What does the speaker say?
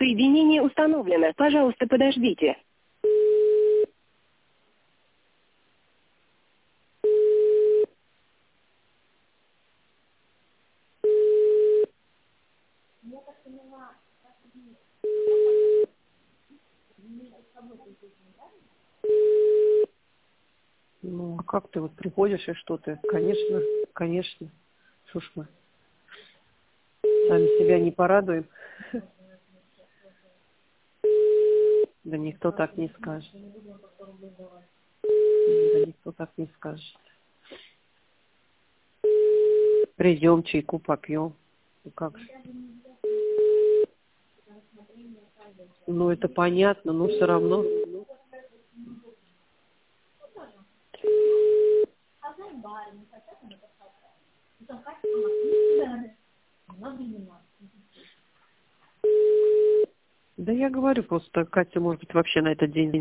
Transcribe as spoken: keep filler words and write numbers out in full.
Соединение установлено. Пожалуйста, подождите. Ну, а как ты вот приходишь и что ты? Конечно, конечно. Что ж мы сами себя не порадуем? Да никто так не скажет. Да никто так не скажет. Придем, чайку попьем. Ну как же? Ну это понятно, но все равно. Да я говорю просто, Катя, может быть, вообще на этот день